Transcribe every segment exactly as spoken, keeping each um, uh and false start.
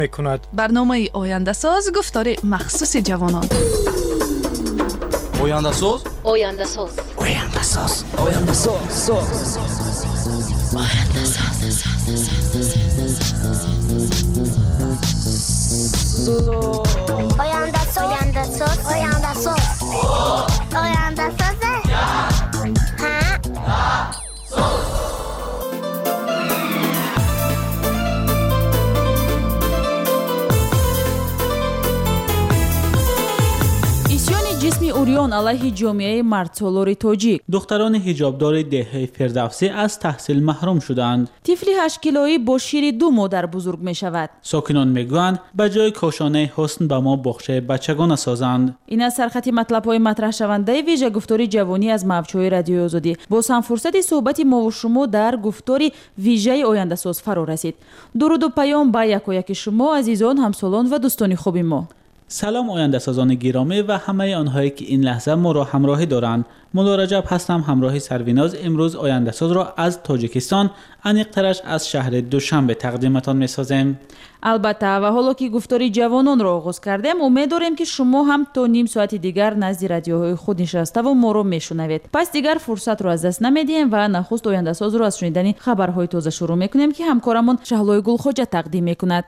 میکند. برنامه آینده ساز گفتار مخصوص جوانان. آینده ساز آینده ساز آینده ساز آینده ساز آینده ساز آینده ساز آینده ساز آینده ساز آینده ساز جسمی اوریان علیه جامعه مردسالار تاجیک. دختران حجابدار دهه فردوسی از تحصیل محروم شدند. طفلی هشت کیلویی با شیر دو مادر بزرگ می شود. ساکنان میگویند به جای کاشانه حسن به ما بخش بچگان سازند. این از سرخط مطلب های مطرح شونده ویژه گفتاری جوانی از موجهای رادیو آزادی. با هم فرصت صحبت ما و شما در گفتاری ویژه آینده ساز فرا رسید. درود و پیام با یک و یک شما عزیزان، همسالان و دوستان خوب ما. سلام آینده سازان گرامی و همه آنهایی که این لحظه ما را همراهی دارند. مولا رجب هستم، همراه سرویناز. امروز آینده ساز را از تاجیکستان، انیقترش از شهر دوشنبه تقدیمتان می‌سازیم. البته و حالا که گفتاری جوانان را آغاز کردیم، امید داریم که شما هم تا نیم ساعت دیگر نزد رادیوهای خود نشسته و ما را میشنوید. پس دیگر فرصت را از دست نمیدیم و نخست آینده ساز را از شنیدن خبرهای تازه شروع می‌کنیم که همکارمون شهلای گلخوجه تقدیم می‌کند.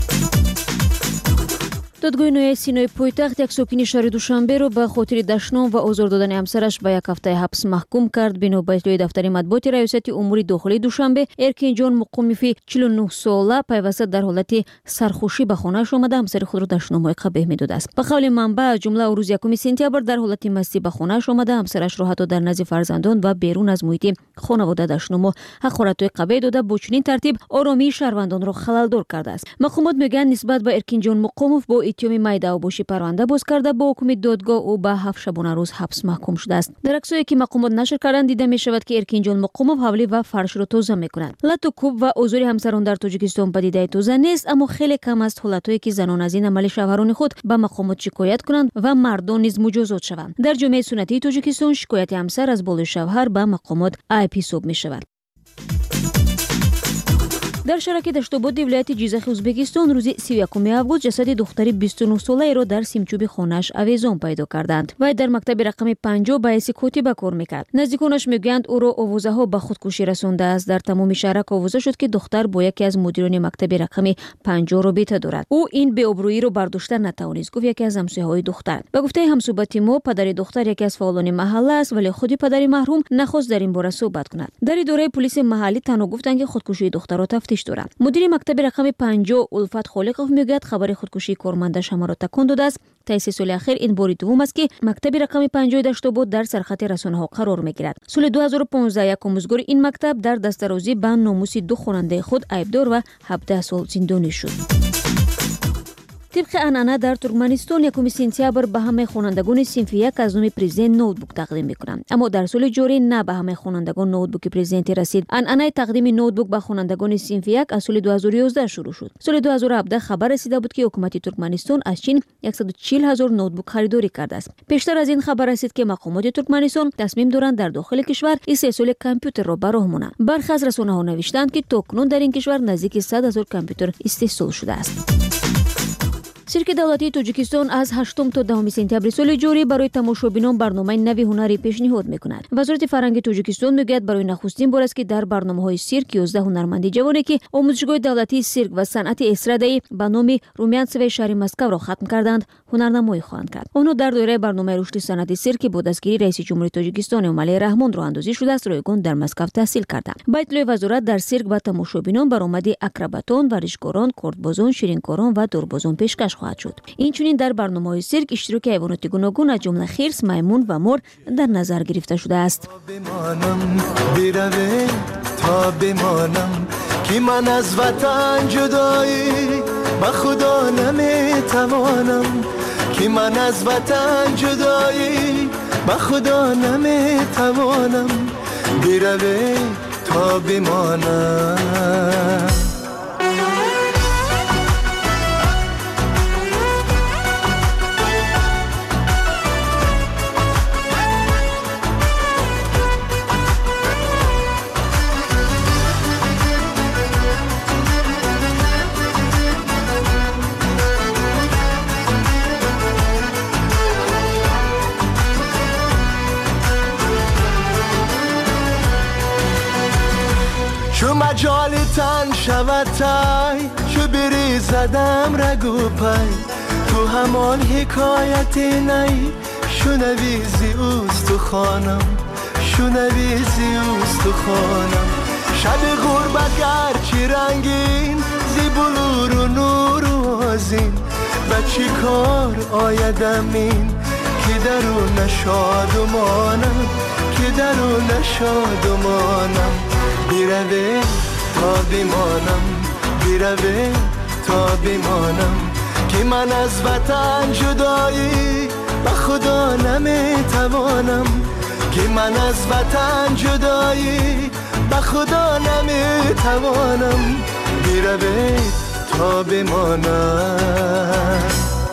دادگاه نوی سینای پایتخت یک ساکن شهر دوشنبه را به خاطر دشنام و آزار دادن همسرش به یک هفته حبس محکوم کرد. بنا به اطلاع دفتر مطبوعات ریاست امور داخلی دوشنبه، ارکین جان مقومیفی چهل و نه ساله پیوسته در حالت سرخوشی به خانه‌اش آمده همسر خود را دشنام‌های قبیح می‌داده است. به قول منبع جمله روز یکم سپتامبر در حالت مستی به خانه‌اش آمده همسرش را حتی در نزد فرزندان و بیرون از محیط خانواده دشنام و حقارت‌های قبیح داده با چنین ترتیب آرامی شهروندان را خلل‌دار کرده است. مقامات میگن نسبت به ارکین جان مقوموف با اتهام میده و باشی پرونده باز کرده. با حکم دادگاه او به هفت شبانه روز حبس محکوم شده است. در عکسایی که مقامات نشر کردند دیده می شود که ارکین جان مقوموف حولی و فرش را توزیع می‌کند. لط و کوب و آزار همسران در تاجیکستان پدیده تازه نیست، اما خیلی کم است حالتایی که زنان از این عمل شوهران خود به مقامات شکایت کنند و مردان نیز مجازات شوند. در جامعه سنتی تاجیکستان شکایت همسر از بالای شوهر به مقامات عیب حساب می شود. در شرکت دشتاباد ولایت جیزخ ازبکستان روز سی و یکم آگوست جسد دختری بیست و نه ساله را در سیمچوب خانه‌اش اویزان پیدا کردند. وی در مکتب رقم پنجاه به حیث کاتب کار میکرد. نزدیکانش میگویند او را آوازه ها به خودکشی رسانده است. در تمام شهرک آوازه شد که دختر با یکی از مدیران مکتب رقم پنجاه رابطه دارد. او این بی‌آبرویی را برداشته نتوانست، گفت یکی از همسایه‌های دختر. به گفته همصحبت ما، پدر دختر یکی از فعالان محله است، ولی خودی پدر مرحوم نخواست در این باره صحبت کند. در اداره پلیس محلی تنها گفتند که خودکشی دختر را تفتیش دارند. مدیر مکتب رقم پنجاه الفت خالقوف میگوید خبر خودکشی کارمندش ما را تکان داده است. تا سه سال اخیر این بار دوم است که مکتب رقم پنجاه دشتاباد در سرخط رسانه‌ها قرار میگیرد. سال دو هزار و پانزده یک آموزگار این مکتب در دستاوردی به ناموس دو خواننده خود عیبدار و هفده سال زندانی شد. طبق عنعنه در ترکمنستان یکم سپتامبر به همه خوانندگان صنف یک از نام پرزیدنت نوتبوک تقدیم میکنند، اما در سال جاری نه به همه خوانندگان نوتبوک پرزیدنت رسید. عنعنه تقدیم نوتبوک به خوانندگان صنف یک از سال دو هزار و یازده شروع شد. سال دو هزار و هفده خبر رسیده بود که حکومت ترکمنستان از چین صد و چهل هزار نوتبوک خریداری کرده است. پیشتر از این خبر رسید که مقامات ترکمنستان تصمیم دارند در داخل کشور این سلسله کامپیوتر را به راه مانند. برخی از رسانه‌ها نوشتند که تاکنون در این کشور نزدیک صد هزار کامپیوتر استحصال شده است. سیرک دولتی تاجیکستان از هشتم تا دهم سپتامبر سال جاری برای تماشابینان برنامه نوی هنری پیشنهاد میکند. وزارت فرهنگ تاجیکستان میگوید برای نخستین بار است که در برنامه‌های سیرک یازده هنرمند جوانی که آموزشگاه دولتی سیرک و صنعت استرادایی به نام رومیانتسوی شهر مسکو را ختم کردند هنرنمایی خواهند کرد. آنها در دایره برنامه رشد صنعت سیرک با دستگیری رئیس جمهوری تاجیکستان امالی رحمان راه اندازی شده است رایگان در مسکو تحصیل کردند. با اطلاع وزارت در سیرک به تماشابینان برآمده اکروباتان، ورزشکاران، کردبازان، شیرینکاران و دوربازان پیشکش خواهد شد. اینچنین در برنامه‌های سیرک اشتراک حیوانات گوناگون از جمله خرس، میمون و مور در نظر گرفته شده است. تا بمانم که من از وطن جدایی به خدا نمیتوانم، که من از وطن جدایی به خدا نمیتوانم، بروی تا بمانم. نزوتای چو بری زدم رگو پای تو همان حکایت نی شنویزی اوست تو خانم شنویزی اوست تو خانم شب غربت گرچی رنگین زی بلور و نور و آزین و چی کار آیدم این که درون شادمانم که درون شادمانم بیروه تا بمانم بیروه تا بمانم که من از وطن جدایی به خدا نمیتوانم که من از وطن جدایی به خدا نمیتوانم بیروه تا بمانم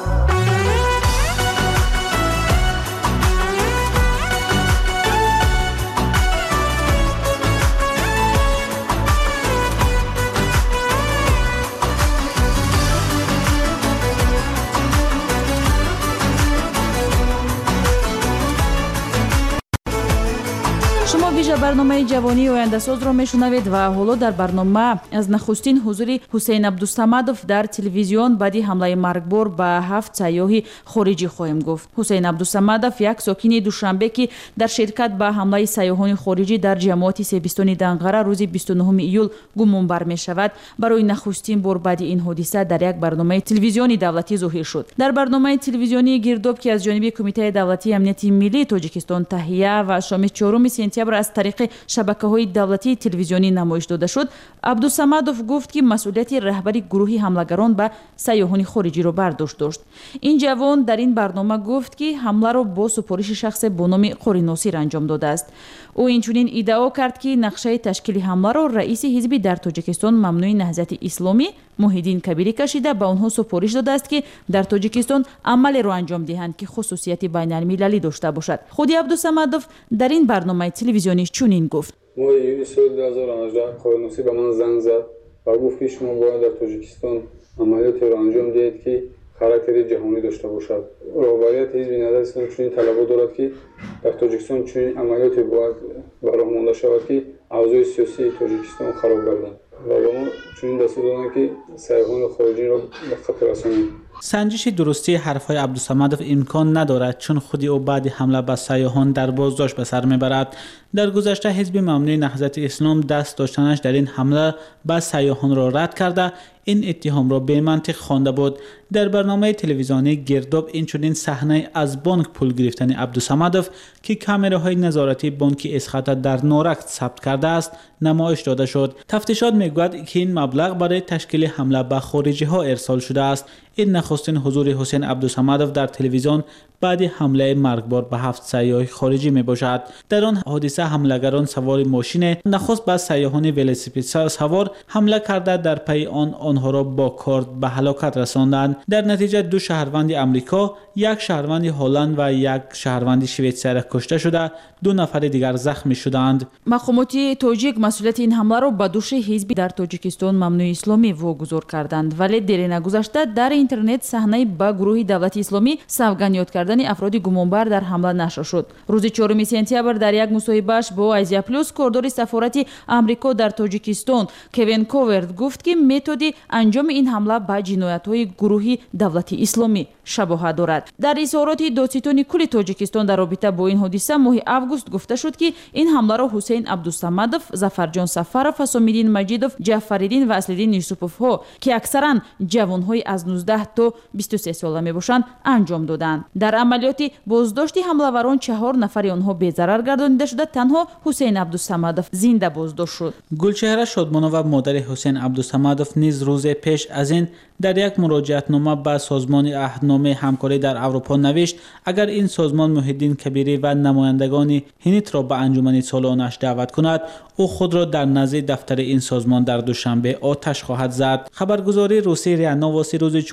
шумо вижа барномаи ҷавонии ояндасозро мешунавед ва ҳоло дар барнома аз нахустин ҳузури ҳусейн абдусамадов дар телевизион баъди ҳамлаи маргбор ба ҳафт сайёҳи хориҷӣ хоҳем гуфт. ҳусейн абдусамадов як сокини душанбе ки дар ширкат ба ҳамлаи сайёҳони хориҷӣ дар ҷамоати себистони данғара рӯзи бисту нӯҳуми июл гумонбар мешавад, барои нахустин бор баъди ин ҳодиса дар як барномаи телевизиони давлатӣ зоҳир шуд. дар барномаи телевизионии гирдоб ки аз ҷониби кумитаи давлатии амнияти миллии тоҷикистон таҳия ва шоми чорум сентябр аз тариқи шабакаҳои давлатии телевизионӣ намоиш дода шуд, абдусамадов гуфт ки масъулияти раҳбари гурӯҳи ҳамлагарон ба сайёҳони хориҷиро бардошт дошт. ин ҷавон дар ин барнома гуфт ки ҳамларо бо супориши шахсе бо номи Қори Носир анҷом додааст. ӯ инчунин иддао кард ки нақшаи ташкили ҳамларо раиси ҳизби дар Тоҷикистон Мамнӯи Наҳзати Исломӣ Муҳиддин Кабирӣ кашида ба онҳо супориш додааст ки дар Тоҷикистон амалеро анҷом диҳанд ки хусусияти байналмилалӣ дошта бошад. худи Абдусамадов дар ин барномаи телевизионӣ чунин гуфт: моҳи июли соли ду ҳазору ҳаждаҳ Қори Носир ба ман занг зад ва гуфт ки шумо бояд дар Тоҷикистон амалиётеро анҷом диҳед ки характери ҷаҳонӣ дошта бошад. роҳбарияти ҳизби Наҳзати Исломӣ чунин талабот дорад ки дар Тоҷикистон чунин амалиёте бояд ба роҳ монда шавад ки авзои сиёсии Тоҷикистон хароб гардад ва ба мо чунин дастур доданд ки сайёҳони хориҷиро ба хатар расонем. سنجش درستی حرفهای عبدالصمدов امکان ندارد چون خود او بعد حمله به سیاحان در بازداشت به سر میبرد. در گذشته حزب ممنوع نهضت اسلام دست داشتنش در این حمله به سیاحان را رد کرده این اتهام را به منطق خوانده بود. در برنامه تلویزیونی گرداب اینچنین صحنه از بانک پول گرفتن عبدالصمدov که کامراهای نظارتی بانک اسخط در نورک ثبت کرده است نمایش داده شد. تفتیشات میگوید که این مبلغ برای تشکیل حمله به خارجی ها ارسال شده است. این نخستین حضور حسین عبدالصمدov در تلویزیون بعد حمله مرگبار به هفت سیاح خارجی می باشد. در آن حادثه حملگران سوار ماشین نخست به سیاحان ولسیپید سوار حمله کرده در پی آن آنها را با کارد به هلاکت رساندند. در نتیجه دو شهروند آمریکا، یک شهروند هلند و یک شهروند شویتساری کشته شده، دو نفر دیگر زخمی شدند. مقامات توجیک مسئولیت این حمله را به دوش حزب در تاجیکستان ممنوع اسلامی واگذار کردند، ولی در نگذشته در اینترنت صحنه با گروه دولت اسلامی سوگندیات کردن افراد گمانبر در حمله نشر شد. روز چهارم سپتامبر در یک مصاحبه‌اش با آسیا پلاس کاردار سفارت آمریکا در تاجیکستان کوین کوورد گفت که متد انجام این حمله به جنایت‌های گروه دولت اسلامی شباهت دارد. در اظهارات دادستان کل تاجیکستان در رابطه با این حادثه ماه آگوست گفته شد که این حمله را حسین عبدالصمدov، ظفرجان سفرov، حسامالدین مجیدov، جعفرالدین و اصلالدین یوسفوف ها که اکثرا جوان‌های از نوزده تا بیست و سه ساله میباشند انجام دادند. در عملیات بازداشت حمله‌وران چهار نفر آنها بی‌ضرر گردانیده شده، تنها حسین عبدالصمدov زنده بازداشت شد. گلچهره شادمانова مادر حسین عبدالصمدov نیز روز پیش از این در یک مراجعتنامه به سازمان عهدنامه همکاری در اروپا نوشت اگر این سازمان محیدین کبیری و نمایندگان هنیت را به انجمن سالانش دعوت کند او خود را در نزد دفتر این سازمان در دوشنبه آتش خواهد زد. خبرگزاری روسی ریا نووستی روز چهارم سپتامبر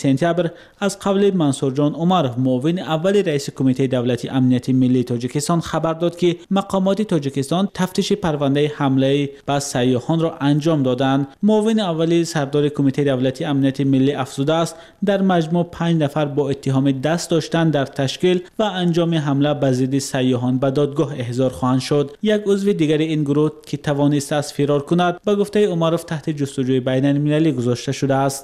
سپتامبر از قول منصور جان عمرov معاون اول رئیس کمیته دولتی امنیت ملی تاجیکستان خبر داد که مقامات تاجیکستان تفتیش پرونده حمله به سیاحان را انجام دادند. معاون اول سردار کمیته دولتی امنیت ملی افزوده است در مجموع پنج نفر با اتهام دست داشتن در تشکیل و انجام حمله به ضد سیاحان به دادگاه احضار خواهند شد. یک عضو دیگر این گروه که توانسته است فرار کند به گفته عمرov تحت جستجوی بین المللی گذاشته شده است.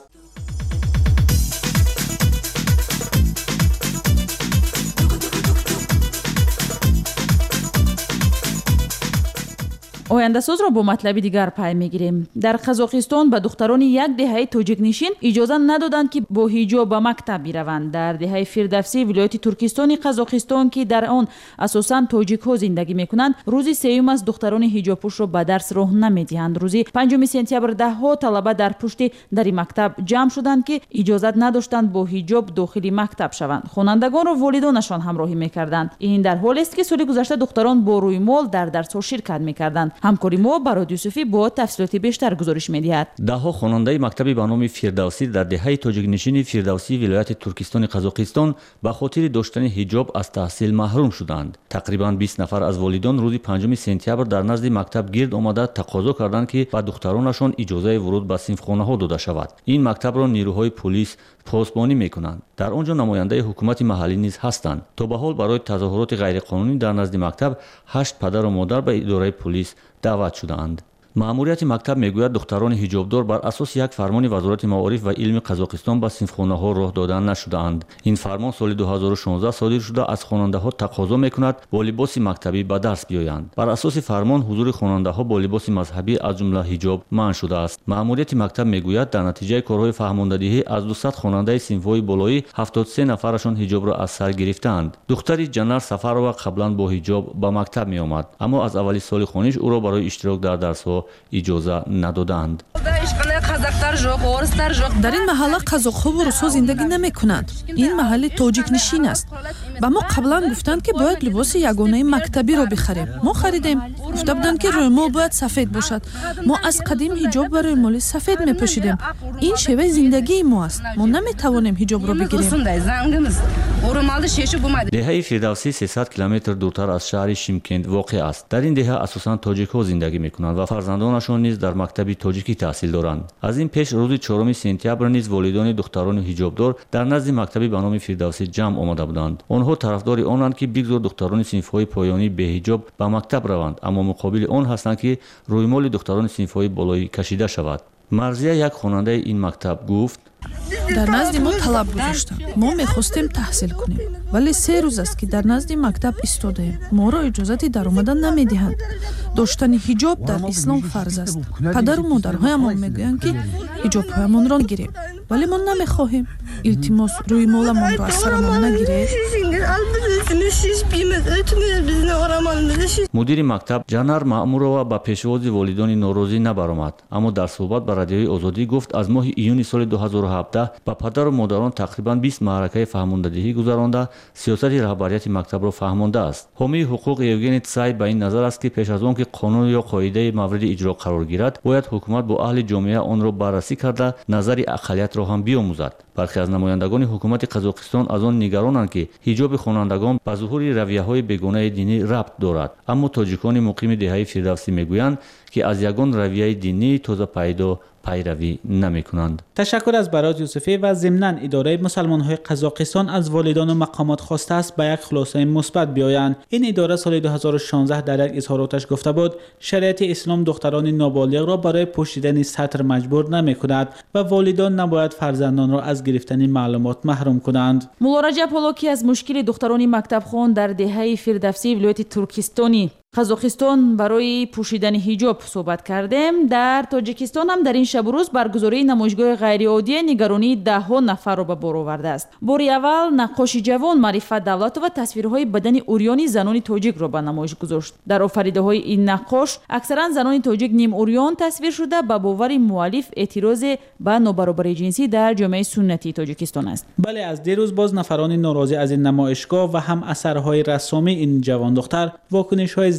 آینده ساز را با مطلبی دیگر پی میگیریم. در قزاقستان به دختران یک دهه تاجیک نشین اجازه ندادند که با حجاب به مکتب بروند. در دهه فردوسی ولایت ترکستان قزاقستان که در آن اساساً تاجیک ها زندگی میکنند، روزی سوم از دختران حجاب پوش را به درس راه نمیدهند. روزی پنجم سپتامبر ده ها طلبه در پشت در مکتب جمع شدند که اجازه نداشتند با حجاب داخل مکتب شوند. خوانندگان را والدانشان همراهی میکردند. این در حالی است که سال گذشته دختران با رویمال در درس ها شرکت میکردند. همکاری ما برای یوسفی با تفصیلات بیشتر گزارش می‌دهد. ده‌ها خواننده مکتبی به نام فردوسی در دهه تاجیک نشین فردوسی ولایت ترکستان قزاقستان به خاطر داشتن حجاب از تحصیل محروم شدند. تقریباً بیست نفر از والدان روز پنجم سپتامبر در نزد مکتب گرد آمده تقاضا کردند که به دخترانشان اجازه ورود به صنفخانه‌ها داده شود. این مکتب را نیروهای پلیس پاسبانی می‌کنند. در آنجا نماینده حکومت محلی نیز هستند. تا به حال برای تظاهرات غیرقانونی در نزد مکتب هشت پدر و مادر به اداره پلیس دعوت شدند. مأموریت مکتب میگوید دختران حجابدار بر اساس یک فرمان وزارت معارف و علم قزاقستان به صنفخانه‌ها راه دادن نشده‌اند. این فرمان سال دو هزار و شانزده صادر شده از خواننده‌ها تقاضا میکند با لباس مکتبی به درس بیایند. بر اساس فرمان حضور خواننده‌ها با لباس مذهبی از جمله حجاب منع شده است. مأموریت مکتب میگوید در نتیجه کارهای فهماندهی از دویست خواننده صنف‌های بالایی هفتاد و سه نفرشان حجاب را از سر گرفتند. دختری جنر سفرова قبلا با حجاب به مکتب میآمد، اما از اولی سال خوانش او را برای اشتراک در درس‌ها اجازه ندادند. در این محله قزاق‌ها و روس‌ها زندگی نمی‌کنند. این محل تاجیک نشین است. با ما قبلا گفتند که باید لباس یگانه مکتبی را بخریم. ما خریدیم. گفته بودند که رویمال باید سفید باشد. ما از قدیم حجاب و رویمال سفید می‌پوشیدیم. این شیوه زندگی ما است. ما نمی‌توانیم حجاب را بگیریم. دهه فردوسی سیصد کیلومتر دورتر از شهر شیمکند واقع است. در این دهه اساساً تاجیک‌ها زندگی می‌کنند و فرزندانشان نیز در مکتبی تاجیکی تحصیل دارند. از این پیش روز چهارم سپتامبر نیز والدان دختران حجابدار در نزد مکتبی به نام فردوسی جمع آمده بودند. آنها طرفدار آنند که بگذار دختران صنف‌های پایانی به حجاب به مکتب روند، اما مقابل آن هستند که رویمال دختران صنف‌های بالایی کشیده شود. مرزیه یک خواننده این مکتب گفت: در نزد ما طلب گذاشتند. ما می‌خواستیم تحصیل کنیم، ولی سه روز است که در نزد مکتب ایستادیم. ما را اجازه در آمدن نمی‌دهند. داشتن حجاب در اسلام فرض است. پدر و مادرهایمان میگویند که حجاب‌هایمان را گیریم، ولی ما نمی‌خواهیم. التماس روی مالمان را از سرمان نگیرید. مدیر مکتب جنر مأمورова به پیشواز والدان ناراضی نبرآمد، اما در صحبت با رادیوی آزادی گفت از ماه ایون سال دو هزار و هفده با پدر و مادران تقریباً بیست معرکه فهماندهی گذرانده سیاست رهبریت مکتب را فهمانده است. حامی حقوق یوگن تسای به این نظر است که پیش از آن که قانون یا قاعده مورد اجرا قرار گیرد باید حکومت با اهل جامعه آن را بررسی کرده نظر اقلیت را هم بیاموزد. برخی از نمایندگان حکومت قزاقستان از آن نگرانند که حجاب خوانندگان به ظهور رویه‌های بیگانه دینی ربط دارد، اما تاجیکان مقیم دهه فردوسی میگویند که از یگان رویه دینی تازه پیدا پیروی نمی کنند. تشکر از برات یوسفی و ضمناً اداره مسلمان‌های قزاقستان از والدان و مقامات خواسته است به یک خلاصه مثبت بیایند. این اداره سال دو هزار و شانزده در یک اظهاراتش گفته بود شریعت اسلام دختران نابالغ را برای پوشیدن سطر مجبور نمی کند و والدان نباید فرزندان را از گرفتن معلومات محروم کنند. مولا رجب حالاکی از مشکل دختران مکتب خوان در دهه فردوسی ولایت ترکستانی قزاقستان برای پوشیدن حجاب صحبت کردیم. در تاجیکستان هم در این شب و روز برگزاری نمایشگاه غیرعادی نگرانی ده ها نفر را به بار آورده است. باری اول نقاشی جوان معرفت دولت و تصویرهای بدن اوریانی زنان تاجیک را به نمایش گذاشت. در آفریده های این نقاش اکثرا زنان تاجیک نیم اوریان تصویر شده به باور مؤلف اعتراض به نابرابری جنسی در جامعه سنتی تاجیکستان است. بله، از دیروز باز نفران ناراضی از این نمایشگاه و هم اثرهای رسامی این جوان دختر واکنش‌های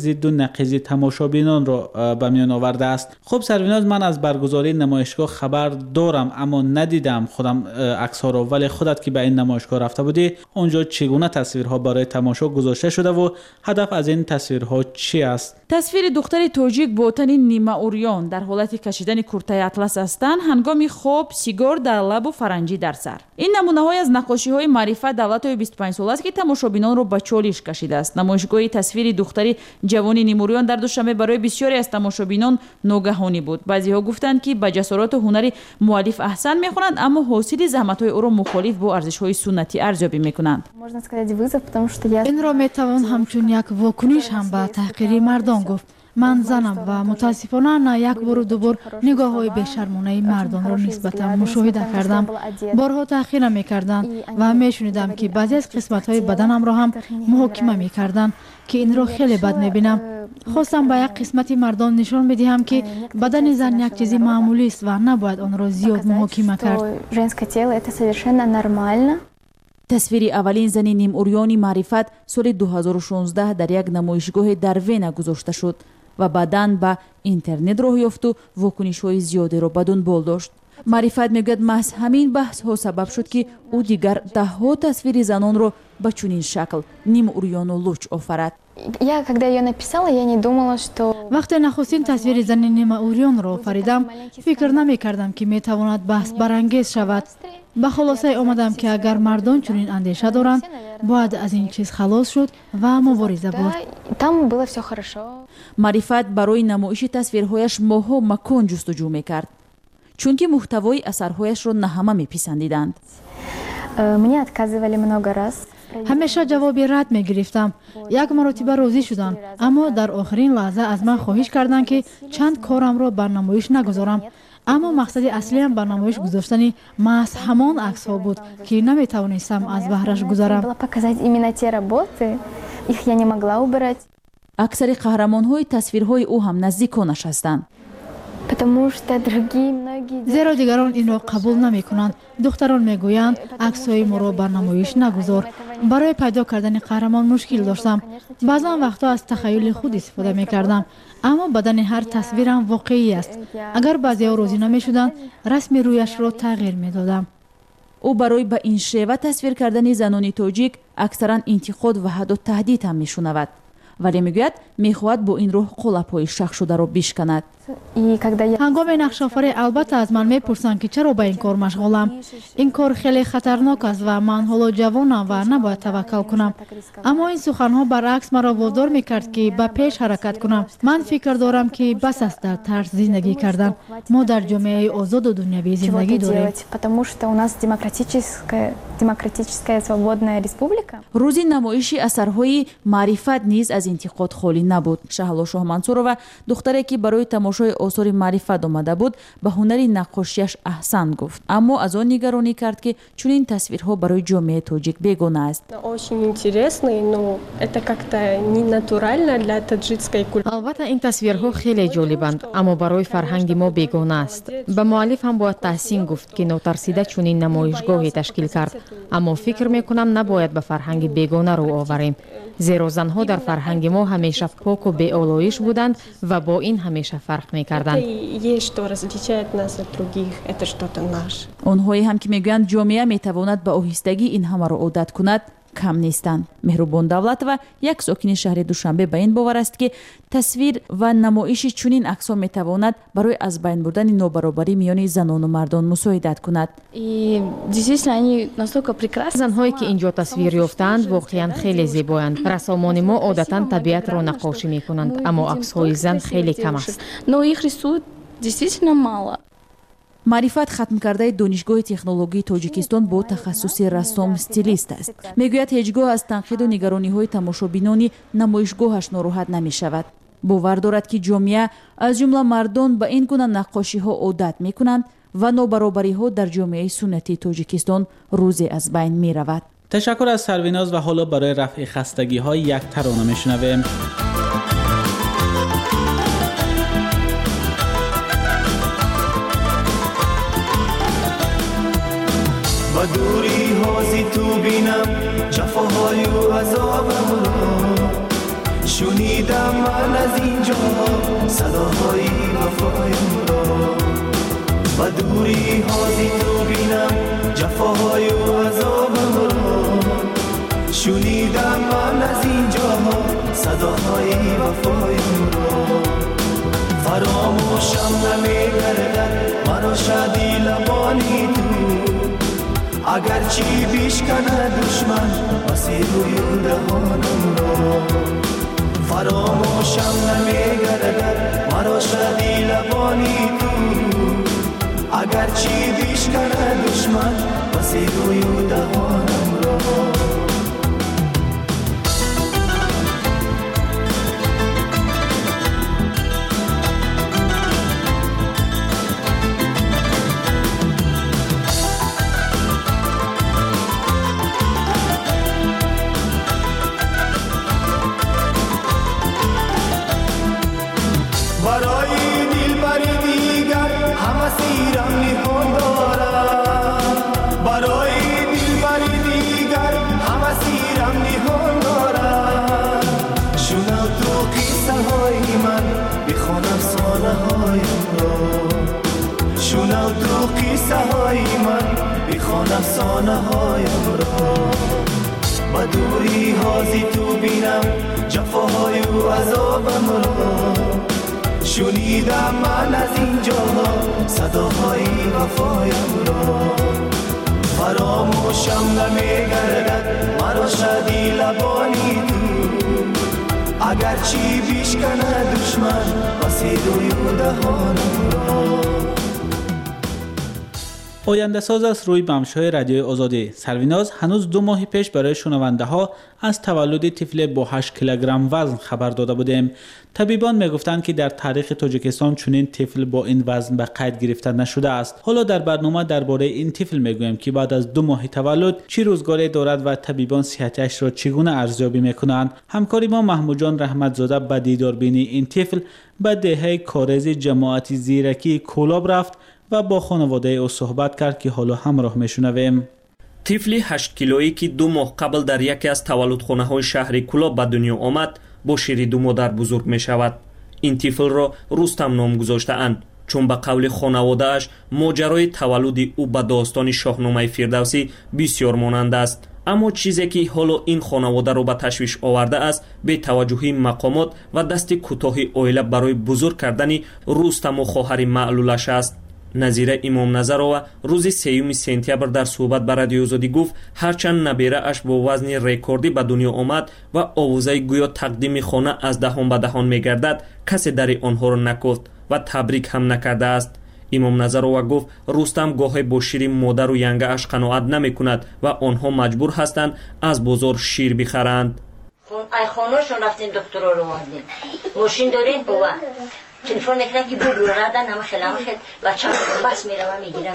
ضد و نقیض تماشابینان را به میان آورده است. خب سرویناز، من از برگزاری نمایشگاه خبر دارم اما ندیدم خودم عکس ها را، ولی خودت که به این نمایشگاه رفته بودی اونجا چگونه تصویرها برای تماشا گذاشته شده و هدف از این تصویرها چی است؟ تصویر دختری توجیک با تن نیمه اوریان در حالت کشیدن کرته اطلس هستند، هنگام خواب سیگار در لب و فرنجی در سر. این نمونه های از نقاشی های معرفت دولت بیست و پنج ساله است که تماشابینان را به چالش کشیده است. نمایشگاه تصویر دختری جوانی نیموریان در دوشنبه برای بسیاری از تماشابینان ناگهانی بود. بعضی ها گفتند که به جسارت و هنر مؤلف احسان میخوانند، اما حاصل زحمت های او را مخالف با ارزش های سنتی ارزیابی میکنند. این را میتوان همچون یک واکنش هم به تحقیر مردان گفت. من زنم و متاسفانه نه یک بار و دو بار نگاه های بیشرمانه مردان را نسبتا مشاهده کردم. بارها تحقیر میکردند و میشنیدم که بعضی از قسمت های بدنم را هم محاکمه میکردند که این را خیلی بد میبینم. خواستم به یک قسمتی مردان نشان میدهم که بدن زن یک چیزی معمولی است و نباید آن را زیاد محاکمه کرد. تصویر اولین زن نیم اوریانی معرفت سال دو هزار و شانزده در یک نمایشگاه در وین گذاشته شد و بعداً به اینترنت راه یافت و واکنش‌های زیادی را به دنبال داشت. معرفت میگوید محض همین بحث ها سبب شد که او دیگر ده ها تصویر زنان را به چنین شکل نیم اوریان و لوچ آفرد. وقتی نخستین تصویر زن نیم اوریان را آفریدم، فکر نمی کردم که می تواند بحث برانگیز شود. به خلاصه آمدم که اگر مردان چنین اندیشه دارند، باید از این چیز خلاص شد و مبارزه برد. معرفت برای نمایش تصویرهایش ماها مکان جستجو میکرد، چون که محتوای اثرهایش را نه همه میپسندیدند. همیشه جوابی رد می گرفتم. یک مرتبه راضی شدند، اما در آخرین لحظه از من خواهش کردند که چند کارم را بر نمایش نگذارم. اما مقصد اصلی هم بر نمایش گذاشتن محض همان عکس ها بود که نمی توانستم از بهرش گذارم. اکثر قهرمان های تصویرهای او هم نزدیکانش هستند. زیرا دیگران این را قبول نمی کنند. دختران می گویند عکس های ما را بر نمایش نگذار. برای پیدا کردن قهرمان مشکل داشتم. بعضا وقتا از تخیل خود استفاده می کردم، اما بدن هر تصویرم واقعی است. اگر بعضی ها راضی نمی شدند، رسم رویش را تغییر می دادم. او برای به این شیوه تصویر کردن زنان تاجیک اکثرا انتقاد و حد و تهدید هم می شنود، ولی میگوید میخواهد با این روح قلپ‌های شخ شده را بشکند. هنگام نقش‌آفری البته از من میپرسند که چرا با این کار مشغولم. این کار خیلی خطرناک است و من حالا جوانم و نباید توکل کنم. اما این سخنها برعکس مرا وادار میکرد که به پیش حرکت کنم. من فکر دارم که بس است در ترس زندگی کردن. ما در جامعه آزاد و دنیوی زندگی داریم. روزی نمایش اثرهای معرفت نیز از انتقاد خالی نبود. شهلا شاه منصورова دختری که برای تماشای آثار معرفت آمده بود به هنر نقاشیش احسان گفت، اما از آن نگرانی کرد که چون این تصویرها برای جامعه تاجیک بیگانه است. البته این تصویرها خیلی جالبند، اما برای فرهنگ ما بیگانه است. به مؤلف هم باید تحسین گفت که ناترسیده چنین نمایشگاهی تشکیل کرد، اما فکر میکنم نباید به فرهنگ بیگانه رو آوریم، زیرا زنها در فرهنگ ما همیشه پاک و بی‌آلایش بودند و با این همیشه فرق میکردند. آنهایی هم که میگویند جامعه میتواند به آهستگی این همه را عادت کند کم نیستند. مهربان دولتova یک ساکن شهر دوشنبه به این باور است که تصویر و نمایش چنین عکس‌ها میتواند برای از بین بردن نابرابری میان زنان و مردان مساعدت کند. زنهایی که اینجا تصویر یافتند واقعا خیلی زیبایند. رسامان ما عادتا طبیعت را نقاشی میکنند، اما عکس‌های زن خیلی کم است. معرفت ختم کرده دانشگاه تکنولوژی تاجیکستان با تخصص رسام استیلیست است. میگوید هیچگاه از تنقید و نگرانی های تماشابینان نمایشگاهش ناراحت نمی شود. باور دارد که جامعه از جمله مردان به این گونه نقاشی ها عادت می کنند و نابرابری ها در جامعه سنتی تاجیکستان روزی از بین می رود. تشکر از سرویناز و حالا برای رفع خستگی های یک ترانه می شنویم. با دوری هازی تو بینم جفاهای و عذابم رو شنیدم من از اینجا صداهای وفایم را و دوری هازی تو بینم جفاهای و عذابم را شنیدم من از اینجا صداهای وفایم را فراموشم نمی‌گردد مرا شادی لبانی تو اگرچی بیشکنه دشمن بسی روی دهانم را فراموشم نمی‌گردد مرا شادی لبانی تو اگرچی بیشکنه دشمن بسی روی دهانم را شنو تو قصه های من بخوان افسانه هایم را با دوری هازی تو بینم جفاهای و عذابم را شنیدم من از اینجا صداهای وفایم را فراموشم نمی‌گردد مرا شادی لبانی تو اگرچی بیشکنه دشمن بسی روی دهانم را آینده ساز از روی بمش‌های رادیوی آزادی سرویناز هنوز دو ماه پیش برای شنونده ها از تولد طفل با هشت کیلوگرم وزن خبر داده بودیم. طبیبان میگفتند که در تاریخ تاجیکستان چنین طفل با این وزن به قید گرفته نشده است. حالا در برنامه درباره این طفل میگویم که بعد از دو ماه تولد چه روزگاری دارد و طبیبان صحتش را چگونه ارزیابی میکنند. همکاری ما محمود جان رحمتزاده به دیداربینی این طفل به دهه کارز جماعت زیرکی کولاب رفت و با خانواده او صحبت کرد که حالا همراه میشنویم. طفلی هشت کیلویی که دو ماه قبل در یکی از تولدخانه‌های شهر کولاب به دنیا آمد با شیر دو مادر بزرگ می شود. این طفل را رستم نام گذاشته اند چون به قول خانواده اش ماجرای تولد او به داستان شاهنامه فردوسی بسیار مانند است. اما چیزی که حالا این خانواده را به تشویش آورده است بی توجهی مقامات و دست کوتاه عائله برای بزرگ کردن رستم و خواهر معلولش است. نظیره امام نظرова روز سیوم سپتامبر در صحبت با رادیو آزادی گفت هرچند نبیره اش با وزن رکوردی به دنیا آمد و آوازه گویا تقدیم خانه از دهان به دهان میگردد کسی در آنها را نکفت و تبریک هم نکرده است. امام نظرова گفت رستم گاهی با شیر مادر و ینگه اش قناعت نمی کند و آنها مجبور هستند از بازار شیر بخرند. ای خانوشون رفتین دکتر رو آوردین ماشین دارین بابا تلفن میکنن که برو ردن همه خیلی همه خیلی بچه هم بس میره و میگیرن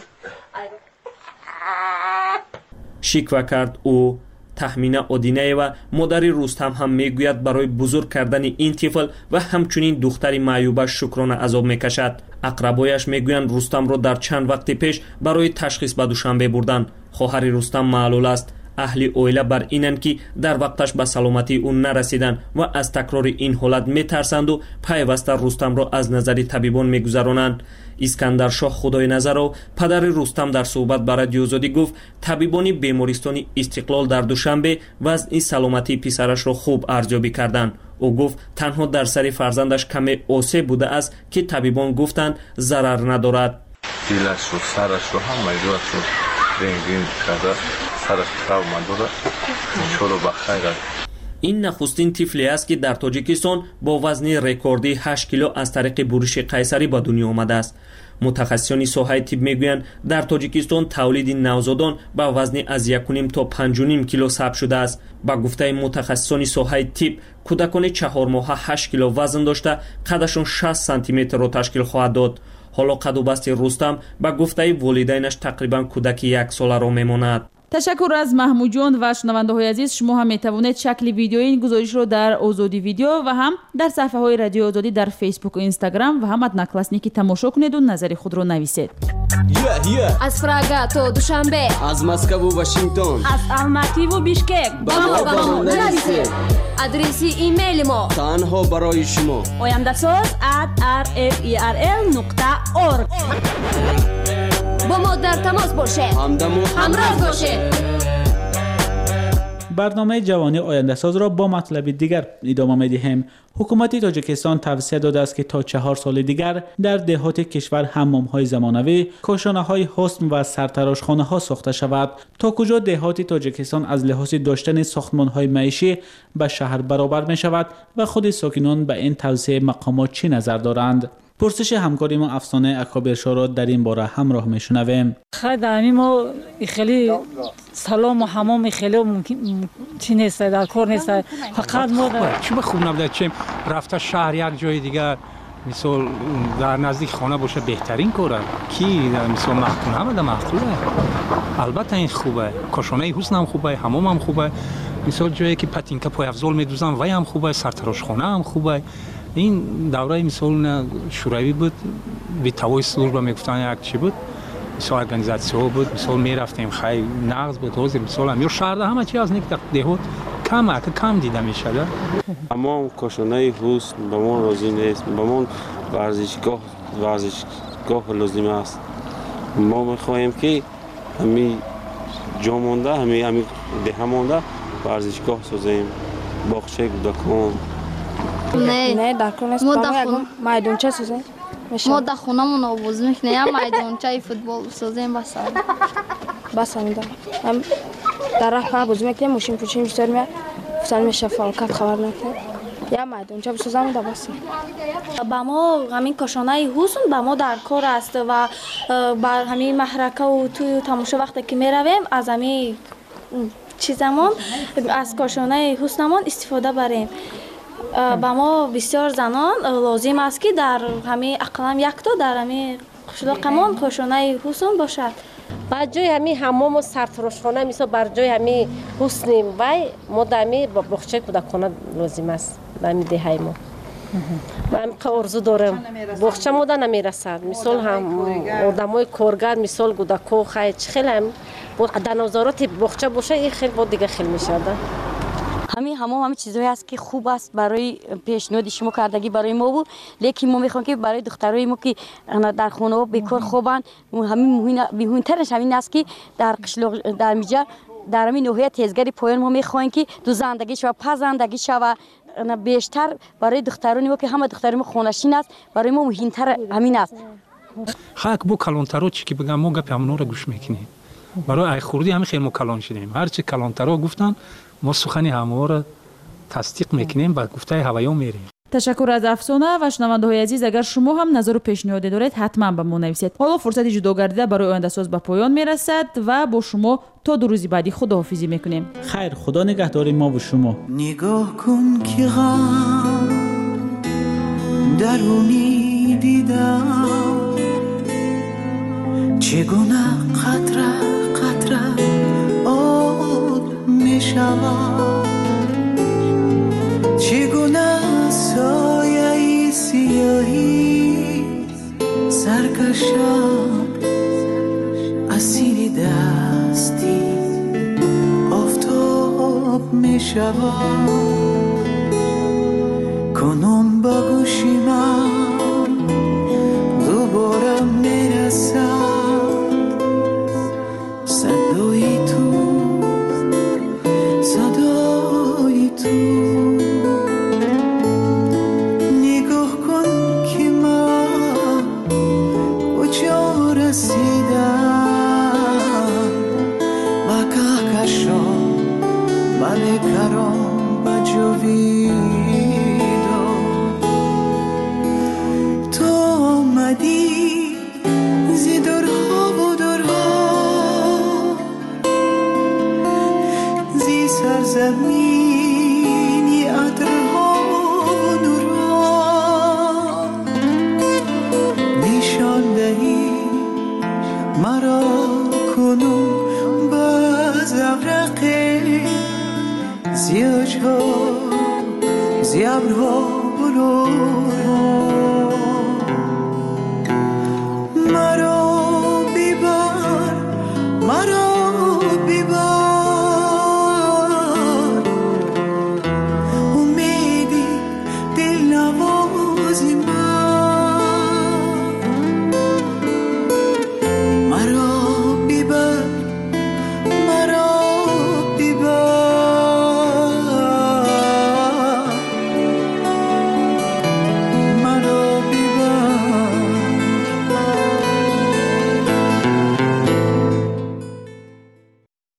شکوه کرد او. تخمینه آدینه و مادر رستم هم میگوید برای بزرگ کردن این طفل و همچنین دختر معیوبه شکرانه عذاب میکشد. اقربایش میگویند رستم را در چند وقت پیش برای تشخیص به دوشنبه بردند. خواهر رستم معلول است. اهل عائله بر اینند که در وقتش به سلامتی او نرسیدند و از تکرار این حالت میترسند و پیوسته رستم را از نظر طبیبان میگذرانند. اسکندر شاه خدای نظر پدر رستم در صحبت با رادیو آزادی گفت طبیبان بیمارستان استقلال در دوشنبه وضع سلامتی پسرش را خوب ارزیابی کردند. او گفت تنها در سر فرزندش کمی آسیب بوده است که طبیبان گفتند ضرر ندارد. دلش و سرش رو هم مجروح شد رنگین کرده سرش تراوما داره چلو بخیر است. این نخستین طفلی است که در تاجیکستان با وزن رکوردی هشت کیلو از طریق برش قیصری به دنیا آمده است. متخصصان ساحه طب میگویند در تاجیکستان تولید نوزادان با وزن از یک و نیم تا پنج و نیم کیلو ثبت شده است. با گفته متخصصان ساحه طب کودکان چهار ماهه هشت کیلو وزن داشته قدشون شصت سانتی متر را تشکیل خواهد داد. حالا قد و بست رستم با گفته والدینش تقریبا کودک یک ساله را میماند. تشکر از محمود جان و شنونده های عزیز. شما هم میتوانید شکل ویدیویی این گزارش رو در آزادی ویدیو و هم در صفحه های رادیو آزادی در فیسبوک و اینستاگرام و هم ادنا کلاسنیکی تماشا کنید و نظر خود رو نویسید. از پراگا تا دوشنبه، از مسکو و واشنگتن، از الماتی و بیشکک با ما با ما نویسید. آدرس ایمیل ما تنها برای شما oyandasaz at r f e r l نقطه org. با ما در تماس باشید، همدم و همراه باشید. برنامه جوانی آینده ساز را با مطلب دیگر ادامه می‌دهیم. حکومت تاجیکستان توصیه داده است که تا چهار سال دیگر در دهات کشور حمام‌های زمانوی، کاشانه‌های حسن و سرتراشخانه‌ها ساخته شود. تا کجا دهات تاجیکستان از لحاظ داشتن ساختمان‌های معیشی به شهر برابر می‌شود و خود ساکنان به این توصیه مقامات چی نظر دارند؟ پرسش همکاری ما افسانه اکابرشاه را در این باره همراه میشنویم. خیلی ما خیلی سلام و حمام خیلی ممکن چی نیست، در کار نیست. فقط ما چی به خوب نبوده چه رفته شهر یک جای دیگر مثال در نزدیک خانه باشه بهترین کاره کی مثال مختون همه معقوله. البته این خوبه، کاشانه حسن هم خوبه، حمام هم خوبه، مثال جایی که پتینکه پای افضل میدوزن وای هم خوبه، سرتراشخانه هم خوبه. این دوره مثال شوروی بود، به توای سلول میگفتن یک چی بود، مثال ارگانیزاسیون بود، مثال میرفتیم خیلی نقض بود، حاضر مثال هم یا شهر همه چی از نیک دهات کم که کم دیده میشه. اما کاشانه حسن به ما راضی نیست، به ما ورزشگاه ورزشگاه لازم است. ما میخواهیم که همین جا مونده، همین همین ده مونده ورزشگاه سازیم، باغچه کودکان. نه نه در کار نیست. ما در خونه میدانچه سازیم. ما در خونه من آواز میکنیم یا میدانچه فوتبال سازیم بس. بس میدم. هم در راه پا بازی میکنیم، ماشین پوچیم بیشتر میاد. فوتبال میشه فالکات خبر نکنه. یا میدانچه بسازم در بس. با ما همین کاشانه حسن با ما در کار است و با همین محرکه و توی تماشا وقتی که میرویم از همین چیزمون از کاشانه حسنمون استفاده بریم. با ما بسیار زنان لازم است که در همه اقلام یک تا در همه قشلاقمان کاشانه حسن باشد. بر جای همین حمام و سرتراشخانه مثلا بر جای همین حسنیم وای ما در همین باغچه کودکانه لازم است در همین دهه ما. من آرزو دارم باغچه ما نمیرسد، مثال هم آدمای کارگر مثال کودکا خیلی خیلی هم در نظارات باغچه باشه این خیلی بود دیگه خیلی میشه. همین همه همه چیزایی است که خوب است برای پیشنهاد شما کردگی برای ما بود، لیکن ما میخوام که برای دخترای ما که در خانه ها بیکار خوبن همین مهمترش همین است که در قشلاق در میجا در همین نوحه تیزگری پایان ما میخوایم که دو زندگی شو پزندگی شو بیشتر برای دختران ما که همه دخترای ما خونشین است برای ما مهمتر همین است. خاک بو کلانترا چی که بگم ما گپ همون رو گوش میکنیم. برای ای خوردی همین خیلی ما کلان شدیم. هر چی کلانترا گفتن ما سخنی همه را تصدیق میکنیم و گفته هوایان میریم. تشکر از افسانه و شنونده‌های عزیز. اگر شما هم نظر و پیشنهاد دارید حتما به ما نویسید. حالا فرصت جدا گردیده برای آینده ساز به پایان میرسد و با شما تا دو روز بعدی خداحافظی میکنیم. خیر، خدا نگهدار ما و شما. نگاه کن که غم درونی دیدم، چگونه قطره قطره آب میشود، چگونه سایه سیاهی سرکشم اسیر دستی آفتاب میشود. کنم با گوشی من دوباره میرسد صدای تو صدای تو. نگاه کن که من کجا رسیدم، با کهکشان من کرم با جویدو. تو آمدی زی درها و درها، زی سرزمینی عطرها و نورها، نشان دهی مرا کنون با زورق زیاجها زیابرها بلور